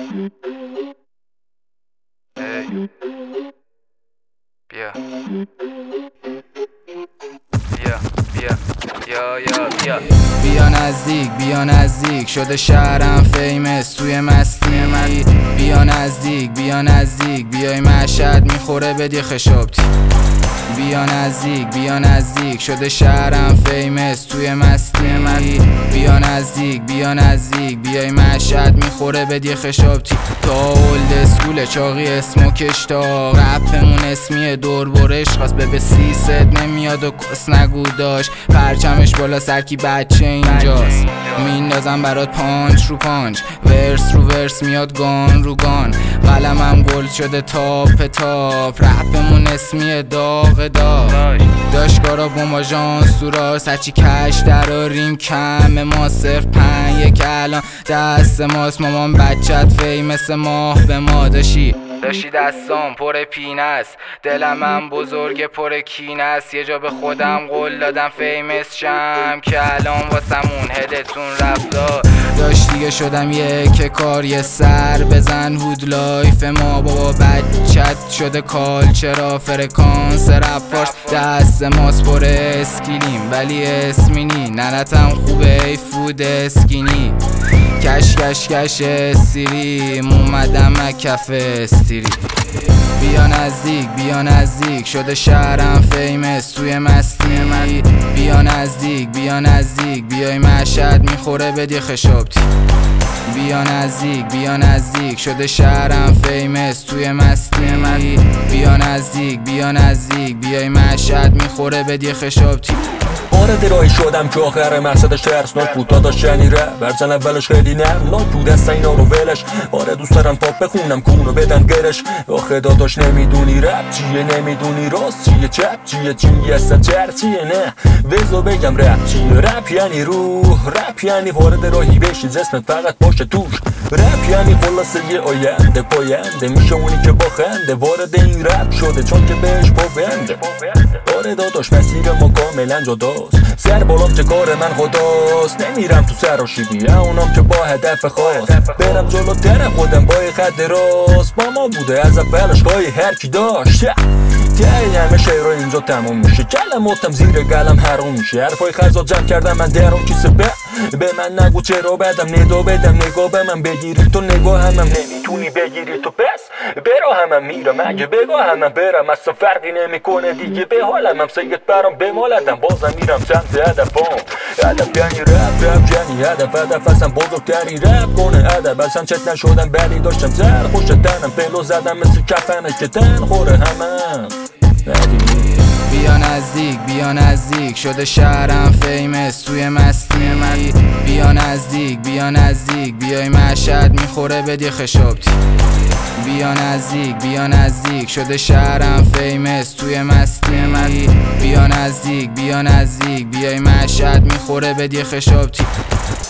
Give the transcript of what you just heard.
ای بیا بیا بیا بیا یا بیا بیا نزدیک بیا نزدیک شده شهرم فیمس توی مستی. بیا نزدیک بیا نزدیک بیای مشهد میخوره بدی خشابتی. بیا نزدیک بیا نزدیک شده شهرم فیمس توی مستی. بیا نزدیک بیا نزدیک بیای مشهد میخوره بدی خشابتی. تا اولد اسکول چاقی اسموکش تا رپمون اسمی دور برش خواست به سیست نمیاد و کس نگو داشت. پرچمش بالا سرکی بچه اینجاست میندازم برات پانچ رو پانچ، ورس رو ورس میاد گان رو گان. قلمم گل شده تاپ تاپ، رپمون اسمی داغ داغ. داشتگارا بوماژانس تو راست هرچی کش دراریم کم ما صرف 5 الان دست ماست. مامان بچت فیمس ماه به ما داشتی دستام پر پینه است، دلم بزرگ پر کینه است. یه جا به خودم قول دادم فیمس شم که الان واسمون هدتون رفتا داشت دیگه. شدم یک کار یه سر بزن هود لایف ما بابا بچت شده کالچرا فرکانس رپارس دست ماست پر اسکیلیم ولی اسمینی ننتم خوبه ای فود اسکینی. کش کش کش استریم اومدم کف استری. بیا نزدیک بیا نزدیک شده شهرم فیمس توی مستی. بیا نزدیک بیا نزدیک بیای مشهد میخوره بدی خشابتی. بیا نزدیک بیا نزدیک شده شهرم فیمس توی مستی. بیا نزدیک بیا نزدیک بیای مشهد میخوره بدی خشابتی. وارد راهی شدم که آخر مقصدش ترسناک بود، داداش یعنی رپ ورزن اولش خیلی نمناک بود، دست اینا رو ولش. آره دوست دارم پاپ بخونم کونو بدن گرش. آخه داداش نمیدونی رپ چیه، نمیدونی راست چیه چپ چیه، چی اصلا چرچیه. نه وزو بگم رپ چیه، رپ یعنی روح، رپ یعنی وارد راهی بشی اسمت فقط باشه توش. رپ یعنی خلاصه یه آینده پاینده میشه اونی که با خنده وارد این رپ شده چون که بهش پابنده. آره داداش مسیر ما کاملا جداست، سر بالام که کار من خداست. نمیرم تو سراشیبی اونام که با هدف خاص، برم جلوتر خودم با خط راست. با ما بوده از اولش گاهی هر کی داشت. تایی همه شعرها اینجا تموم میشه، کلماتم زیر قلم حروم میشه. حرفای خزا جمع کردم من درم کیسه به من نگو چرا بدم ندا بدم نگاه به من بگیری تو نگاه همم نمیتونی بگیری تو پس برا همم میرم اگه بگاه همم برم اصلا فرقی نمیکنه دیگه به حالم هم سید برام بمالدم بازم میرم سمت هدفام. هدف یعنی رپ یعنی هدف اصلا بزرگتری رپ کنه ادب. اصلا چت نشدم بلی داشتم زر خوش تنم فلو زدم مثل کفنه که تن خوره همم. بیا نزدیک بیا نزدیک شده شهرم فیمس توی مستی. بیا نزدیک بیا نزدیک بیای مشهد میخوره بدی خشابتی. بیا نزدیک بیا نزدیک شده شهرم فیمس توی مستی. بیا نزدیک بیا نزدیک بیای مشهد میخوره بدی خشابتی.